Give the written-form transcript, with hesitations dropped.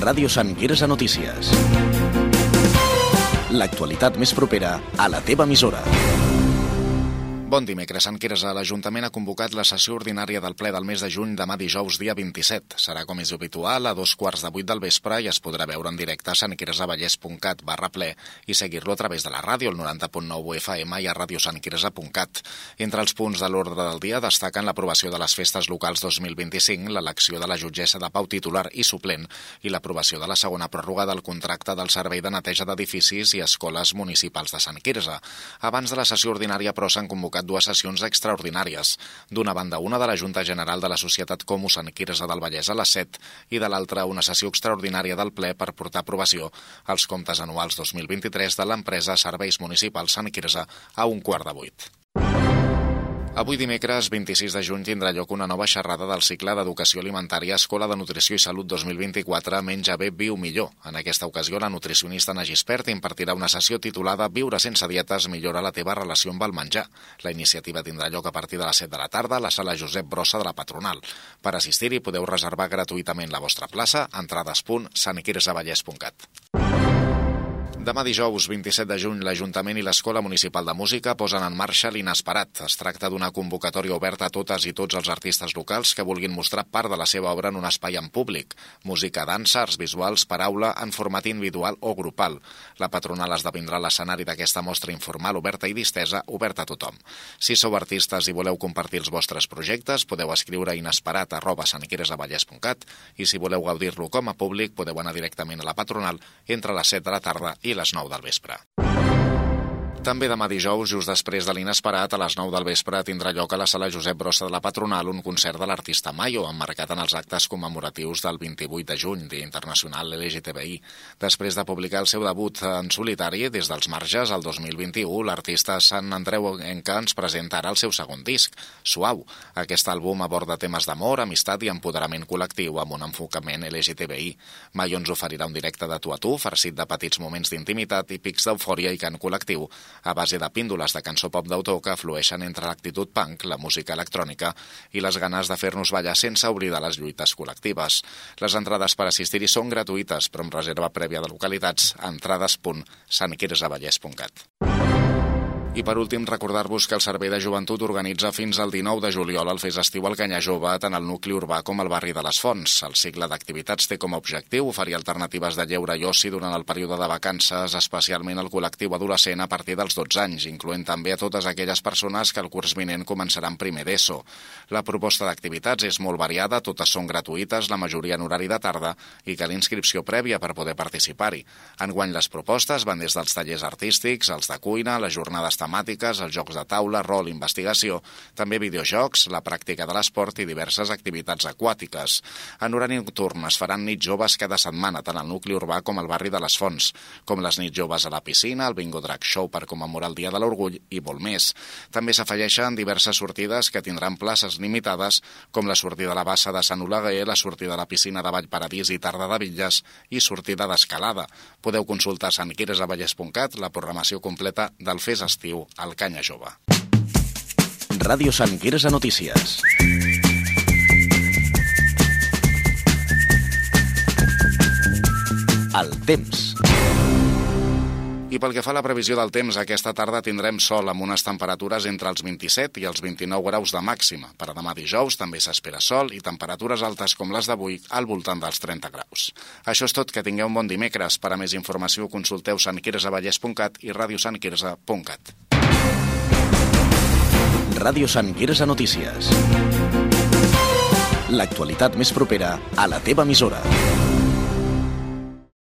Ràdio Sant Quirze Notícies. L'actualitat més propera a la teva emissora. Bon dimecres, Sant Quirze. L'Ajuntament ha convocat la sessió ordinària del ple del mes de juny demà dijous, dia 27. Serà com és habitual a 7:15 del vespre i es podrà veure en directe a santquirzeavallès.cat/ple i seguir-lo a través de la ràdio, el 90.9 FM i a radiosantquirze.cat. Entre els punts de l'ordre del dia destaquen l'aprovació de les festes locals 2025, l'elecció de la jutgessa de pau titular i suplent i l'aprovació de la segona pròrroga del contracte del Servei de Neteja d'Edificis i Escoles Municipals de Sant Quirze. Abans de la sessió ordinària, però, s'han convocat dues sessions extraordinàries. D'una banda, una de la Junta General de la Societat Comu Sant Quirze del Vallès a les 7 i de l'altra, una sessió extraordinària del ple per portar a aprovació els comptes anuals 2023 de l'empresa Serveis Municipals Sant Quirze a 7:15. Avui dimecres 26 de juny tindrà lloc una nova xerrada del cicle d'Educació Alimentària Escola de Nutrició i Salut 2024 Menja bé, viu millor. En aquesta ocasió, la nutricionista Ana Gispert impartirà una sessió titulada Viure sense dietes millora la teva relació amb el menjar. La iniciativa tindrà lloc a partir de les 7 de la tarda a la sala Josep Brossa de la Patronal. Per assistir-hi podeu reservar gratuïtament la vostra plaça a entrades.santquirzeavallès.cat. Demà dijous, 27 de juny, l'Ajuntament i l'Escola Municipal de Música posen en marxa l'Inesperat. Es tracta d'una convocatòria oberta a totes i tots els artistes locals que vulguin mostrar part de la seva obra en un espai en públic. Música, dansa, arts visuals, paraula, en format individual o grupal. La Patronal esdevindrà l'escenari d'aquesta mostra informal, oberta i distesa, oberta a tothom. Si sou artistes i voleu compartir els vostres projectes, podeu escriure a inesperat@santquirzeavallès.cat i si voleu gaudir-lo com a públic, podeu anar directament a la Patronal entre les 7 de la tarda i les 9 del vespre. També demà dijous, just després de l'Inesperat, a les 9 del vespre, tindrà lloc a la sala Josep Brossa de la Patronal un concert de l'artista Mayo, emmarcat en els actes commemoratius del 28 de juny, Dia Internacional LGTBI. Després de publicar el seu debut en solitari des dels marges el 2021, l'artista Sant Andreu Enca ens presenta ara el seu segon disc, Suau. Aquest àlbum aborda temes d'amor, amistat i empoderament col·lectiu amb un enfocament LGTBI. Mayo ens oferirà un directe de tu a tu, farcit de petits moments d'intimitat i pics d'eufòria i cant col·lectiu, a base de píndoles de cançó pop d'autor que flueixen entre l'actitud punk, la música electrònica i les ganes de fer-nos ballar sense oblidar les lluites col·lectives. Les entrades per assistir-hi són gratuïtes, però amb reserva prèvia de localitats a entrades.santquirzeavallès.cat. I per últim, recordar-vos que el Servei de Joventut organitza fins al 19 de juliol el Fes Estiu al Canya Jove, tant al nucli urbà com al barri de les Fonts. El cicle d'activitats té com a objectiu oferir alternatives de lleure i oci durant el període de vacances, especialment al col·lectiu adolescent a partir dels 12 anys, incloent també a totes aquelles persones que el curs vinent començaran primer d'ESO. La proposta d'activitats és molt variada, totes són gratuïtes, la majoria en horari de tarda, i cal inscripció prèvia per poder participar-hi. Enguany les propostes van des dels tallers artístics, els de cuina, les jornades temàtiques, els jocs de taula, rol, investigació, també videojocs, la pràctica de l'esport i diverses activitats aquàtiques. En horari nocturn es faran nits joves cada setmana, tant al nucli urbà com al barri de les Fonts, com les nits joves a la piscina, el Bingo Drag Show per commemorar el Dia de l'Orgull i molt més. També s'afegeixen diverses sortides que tindran places limitades, com la sortida a la bassa de Sant Oleguer, la sortida a la piscina de Vallparadís i Tarda de Bitlles i sortida d'escalada. Podeu consultar a santquirzeavallès.cat la programació completa del Fes Estiu al Canya Jove. Ràdio Sant Quirze Notícies. El temps. I pel que fa a la previsió del temps, aquesta tarda tindrem sol amb unes temperatures entre els 27 i els 29 graus de màxima. Per a demà dijous també s'espera sol i temperatures altes com les d'avui al voltant dels 30 graus. Això és tot, que tingueu un bon dimecres. Per a més informació consulteu santquirzeavallès.cat i radiosantquirze.cat. Ràdio Sant Quirze Notícies. L'actualitat més propera a la teva emissora.